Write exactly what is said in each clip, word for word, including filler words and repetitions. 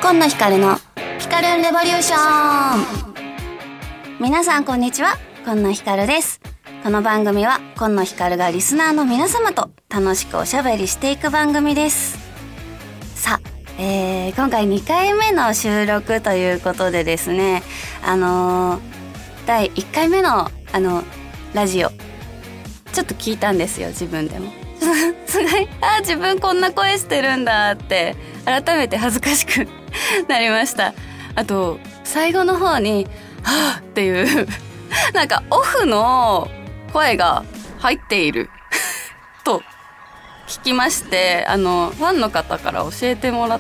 今野ひかるのひかるんレボリューション。皆さんこんにちは、今野ひかるです。この番組は今野ひかるがリスナーの皆様と楽しくおしゃべりしていく番組です。さあ、えー、今回にかいめの収録ということでですね、あのー、だいいっかいめのあのラジオちょっと聞いたんですよ、自分でも。すごい、あ、自分こんな声してるんだって改めて恥ずかしくなりました。あと最後の方にはぁっていうなんかオフの声が入っていると聞きまして、あのファンの方から教えてもらって、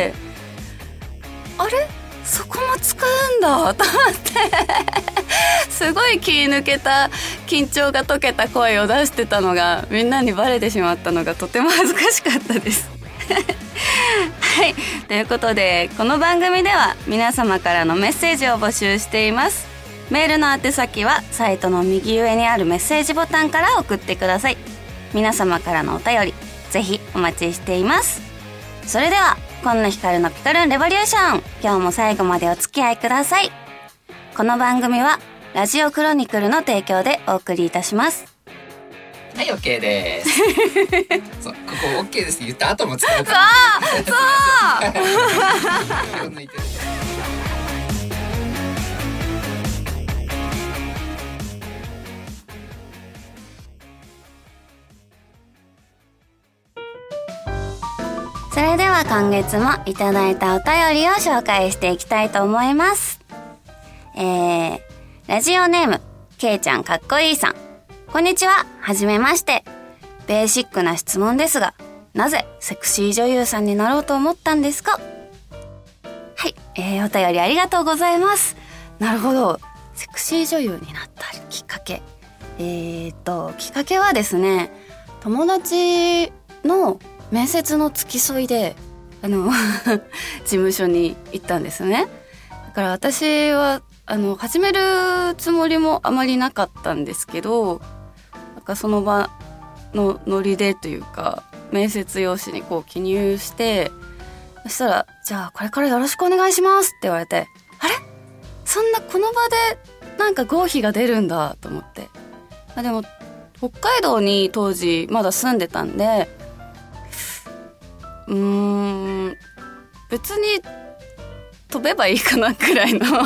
あれそこも使うんだと思ってすごい気抜けた緊張が解けた声を出してたのがみんなにバレてしまったのがとても恥ずかしかったですはい、ということでこの番組では皆様からのメッセージを募集しています。メールの宛先はサイトの右上にあるメッセージボタンから送ってください。皆様からのお便りぜひお待ちしています。それでは今野ひかるのピカルンレボリューション、今日も最後までお付き合いください。この番組はラジオクロニクルの提供でお送りいたします。 はい、 OK ですそう、ここ OK ですって言った後も使うからそうそう抜いてる。 それでは今月もいただいたお便りを紹介していきたいと思います。えー、ラジオネームけいちゃんかっこいいさん、こんにちは、はじめまして。ベーシックな質問ですが、なぜセクシー女優さんになろうと思ったんですか？はい、えー、お便りありがとうございます。なるほど、セクシー女優になったきっかけ、えーときっかけはですね、友達の面接の付き添いであの事務所に行ったんですね。だから私はあの始めるつもりもあまりなかったんですけど、なんかその場のノリでというか面接用紙にこう記入して、そしたらじゃあこれからよろしくお願いしますって言われて、あれそんなこの場でなんか合否が出るんだと思って、あでも北海道に当時まだ住んでたんで、うーん別に飛べばいいかなくらいのい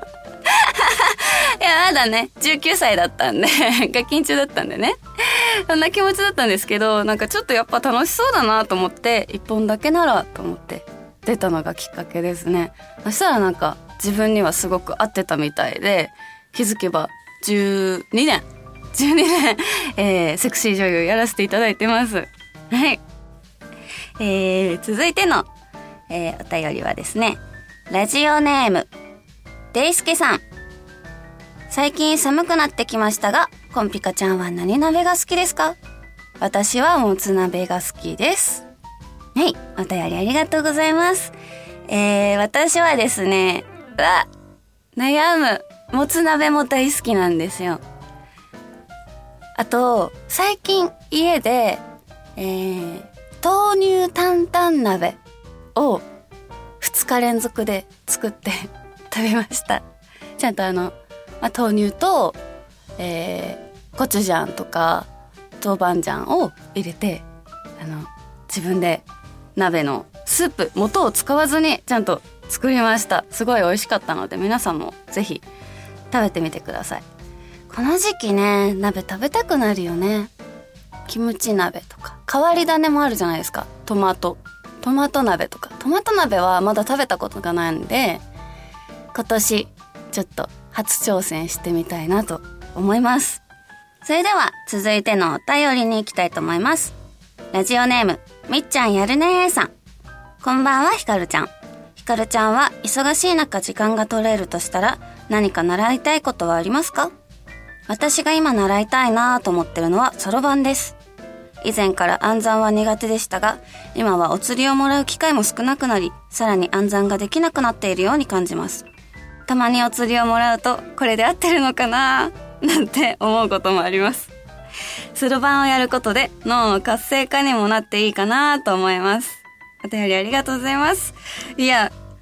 やまだねじゅうきゅうさいだったんでガキン中だったんでね、そんな気持ちだったんですけど、なんかちょっとやっぱ楽しそうだなと思って一本だけならと思って出たのがきっかけですね。そしたらなんか自分にはすごく合ってたみたいで、気づけばじゅうにねんじゅうにねん、えー、セクシー女優やらせていただいてます。はい、えー、続いての、えー、お便りはですね、ラジオネームデイスケさん、最近寒くなってきましたが、コンピカちゃんは何鍋が好きですか？私はもつ鍋が好きです。はい、お便りありがとうございます。えー、私はですね、うわ悩む、もつ鍋も大好きなんですよ。あと最近家で、えー豆乳担々鍋をふつか連続で作って食べました。ちゃんとあの、まあ、豆乳と、えー、コチュジャンとか豆板醤を入れて、あの自分で鍋のスープ元を使わずにちゃんと作りました。すごい美味しかったので皆さんもぜひ食べてみてください。この時期ね、鍋食べたくなるよね。キムチ鍋とか変わり種もあるじゃないですか。トマトトマト鍋とか。トマト鍋はまだ食べたことがないんで、今年ちょっと初挑戦してみたいなと思います。それでは続いてのお便りに行きたいと思います。ラジオネームみっちゃんやるねーさん、こんばんはひかるちゃん。ひかるちゃんは忙しい中時間が取れるとしたら何か習いたいことはありますか？私が今習いたいなと思ってるのはそろばんです。以前から暗算は苦手でしたが、今はお釣りをもらう機会も少なくなり、さらに暗算ができなくなっているように感じます。たまにお釣りをもらうと、これで合ってるのかななんて思うこともあります。そろばんをやることで脳の活性化にもなっていいかなと思います。お便りありがとうございます。いや、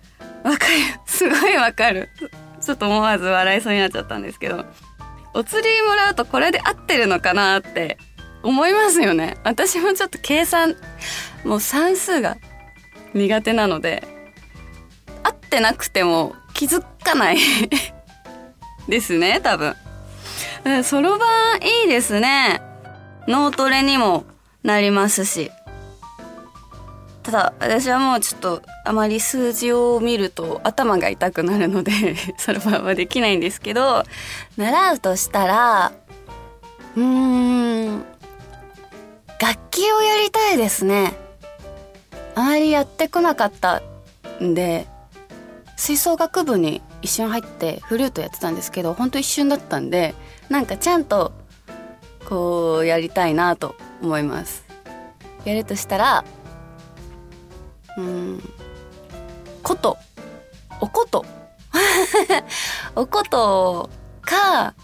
わかる。すごいわかる。ちょっと思わず笑いそうになっちゃったんですけど、お釣りもらうとこれで合ってるのかなって思いますよね。私もちょっと計算、もう算数が苦手なので、合ってなくても気づかないですね、多分。そろばんいいですね。脳トレにもなりますし。ただ私はもうちょっとあまり数字を見ると頭が痛くなるのでそろばんはできないんですけど、習うとしたらうーん楽器をやりたいですね。あまりやってこなかったんで、吹奏楽部に一瞬入ってフルートやってたんですけど、ほんと一瞬だったんで、なんかちゃんとこうやりたいなと思います。やるとしたらうーん琴お琴お琴か、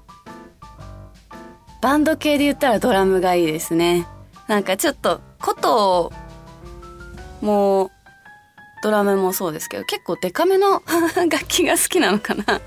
バンド系で言ったらドラムがいいですね。なんかちょっと琴もドラムもそうですけど、結構デカめの楽器が好きなのかな。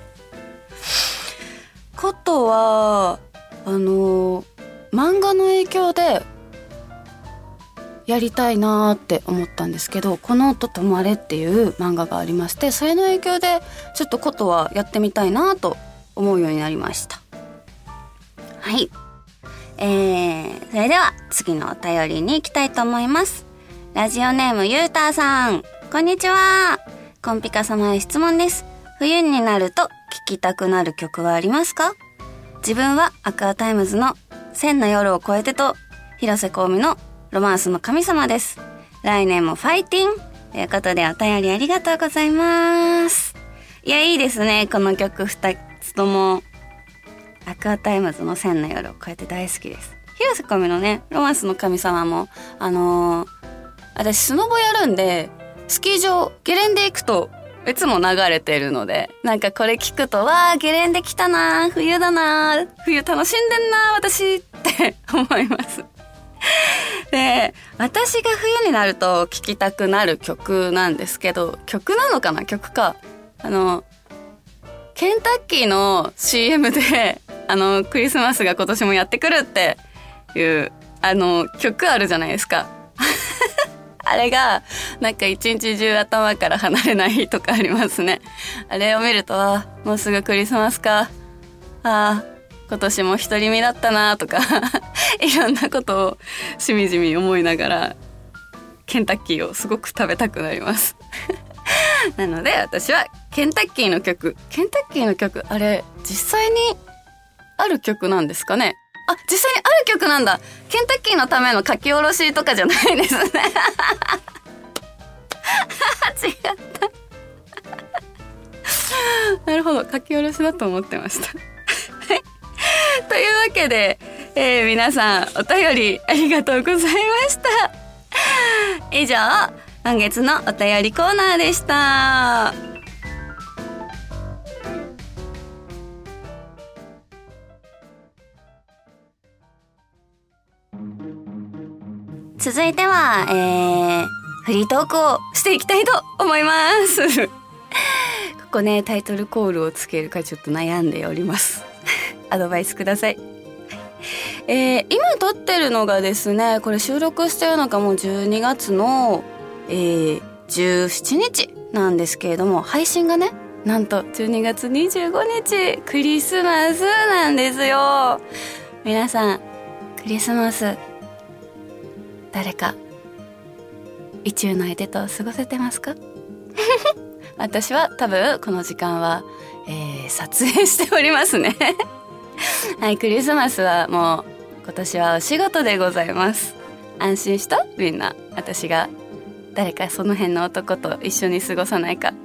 琴はあの漫画の影響でやりたいなーって思ったんですけど、この音とまれっていう漫画がありまして、それの影響でちょっと琴はやってみたいなと思うようになりました。はい、えー、それでは次のお便りに行きたいと思います。ラジオネームゆうたーさん、こんにちは。コンピカ様へ質問です。冬になると聴きたくなる曲はありますか？自分はアクアタイムズの千の夜を超えてと広瀬香美のロマンスの神様です。来年もファイティンということで、お便りありがとうございます。いや、いいですね。この曲ふたつともアクアタイムズの千の夜を超えて大好きです。広瀬香美のね、ロマンスの神様もあのー、私スノボやるんで、スキー場ゲレンデ行くといつも流れてるので、なんかこれ聞くと、わーゲレンデ来たなー、冬だなー、冬楽しんでんなー私って思います。で、私が冬になると聴きたくなる曲なんですけど、曲なのかな、曲か、あのケンタッキーの シーエム であのクリスマスが今年もやってくるっていうあの曲あるじゃないですかあれがなんか一日中頭から離れないとかありますね。あれを見ると、あ、もうすぐクリスマスか、あー今年も独り身だったなとかいろんなことをしみじみ思いながらケンタッキーをすごく食べたくなりますなので私はケンタッキーの曲、ケンタッキーの曲、あれ実際にある曲なんですかね。あ、実際にある曲なんだ。ケンタッキーのための書き下ろしとかじゃないですね違ったなるほど、書き下ろしだと思ってましたはい、というわけで、えー、皆さんお便りありがとうございました。以上、今月のお便りコーナーでした。続いては、えー、フリートークをしていきたいと思いますここね、タイトルコールをつけるかちょっと悩んでおりますアドバイスください。えー、今撮ってるのがですね、これ収録してるのがもうじゅうにがつの、えー、じゅうしちにちなんですけれども、配信がね、なんとじゅうにがつにじゅうごにちクリスマスなんですよ。皆さんクリスマス誰か意中の相手と過ごせてますか私は多分この時間は、えー、撮影しておりますねはい、クリスマスはもう今年はお仕事でございます。安心した？みんな。私が誰かその辺の男と一緒に過ごさないか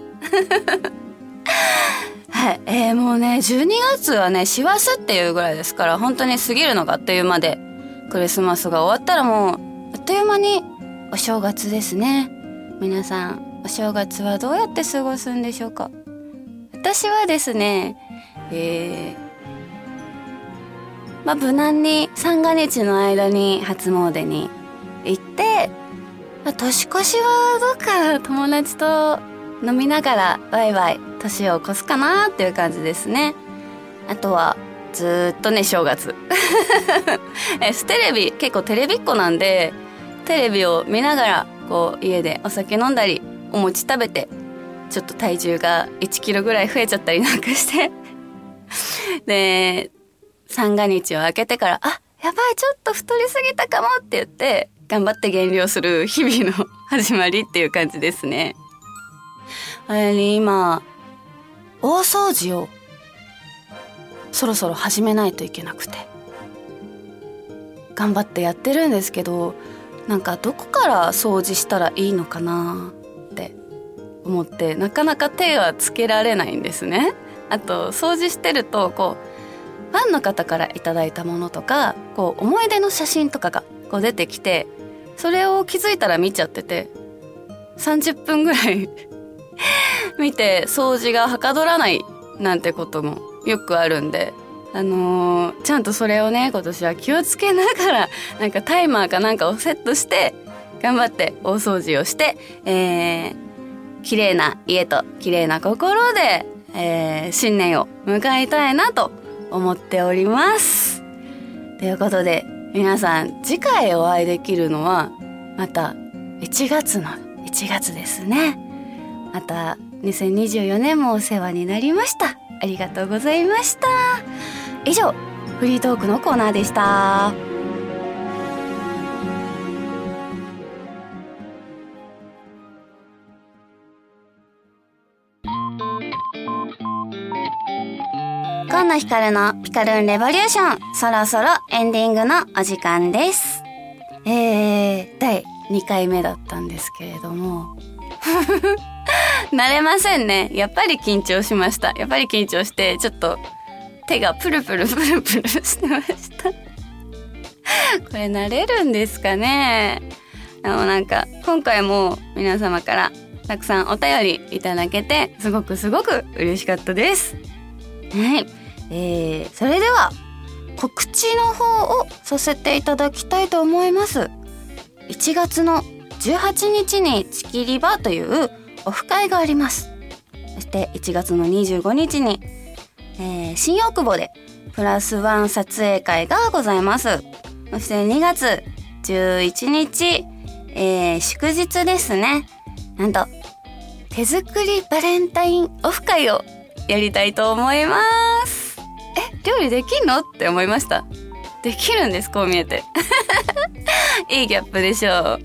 はい、えー、もうねじゅうにがつはね師走っていうぐらいですから、本当に過ぎるのがあっという間で、クリスマスが終わったらもうあっという間にお正月ですね。皆さんお正月はどうやって過ごすんでしょうか。私はですね、えーまあ、無難に三が日の間に初詣に行って、まあ、年越しはどうか友達と飲みながらワイワイ年を越すかなっていう感じですね。あとはずーっとね正月えテレビ結構テレビっ子なんで、テレビを見ながらこう家でお酒飲んだりお餅食べて、ちょっと体重がいちキロぐらい増えちゃったりなんかしてで三が日を明けてから、あ、やばいちょっと太りすぎたかもって言って頑張って減量する日々の始まりっていう感じですね。あれに今大掃除をそろそろ始めないといけなくて頑張ってやってるんですけど、なんかどこから掃除したらいいのかなって思ってなかなか手はつけられないんですね。あと掃除してるとこうファンの方からいただいたものとかこう思い出の写真とかがこう出てきて、それを気づいたら見ちゃっててさんじゅっぷんぐらい見て掃除がはかどらないなんてこともよくあるんで、あのー、ちゃんとそれをね今年は気をつけながらなんかタイマーかなんかをセットして頑張って大掃除をして、えー、綺麗な家と綺麗な心で、えー、新年を迎えたいなと思っております。ということで皆さん次回お会いできるのはまたいちがつのいちがつですね。またにせんにじゅうよねんもお世話になりました。ありがとうございました。以上フリートークのコーナーでした。今野ひかるのピカルンレボリューション、そろそろエンディングのお時間です。えー、だいにかいめだったんですけれども慣れませんね。やっぱり緊張しました。やっぱり緊張してちょっと手がプルプルプルプルしてましたこれ慣れるんですかね。あのなんか今回も皆様からたくさんお便りいただけてすごくすごく嬉しかったです。はい、えー、それでは告知の方をさせていただきたいと思います。いちがつのじゅうはちにちにチキリバというオフ会があります。そしていちがつのにじゅうごにちに、えー、新大久保でプラスワン撮影会がございます。そしてにがつじゅういちにち、えー、祝日ですね。なんと手作りバレンタインオフ会をやりたいと思います。え、料理できんのって思いました。できるんです、こう見えていいギャップでしょうはい、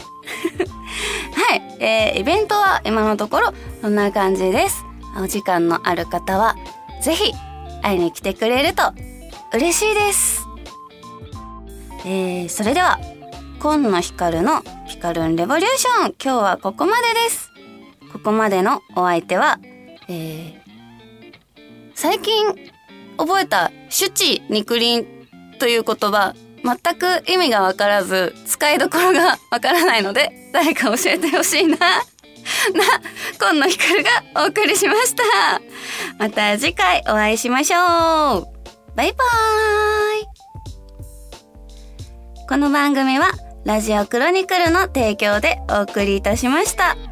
えー、イベントは今のところそんな感じです。お時間のある方はぜひ会いに来てくれると嬉しいです。えー、それでは今野ひかるのピカルンレボリューション、今日はここまでです。ここまでのお相手は、えー、最近覚えたシュチ肉林という言葉、全く意味がわからず使いどころがわからないので誰か教えてほしいなな今野ひかるがお送りしました。また次回お会いしましょう。バイバーイ。この番組はラジオクロニクルの提供でお送りいたしました。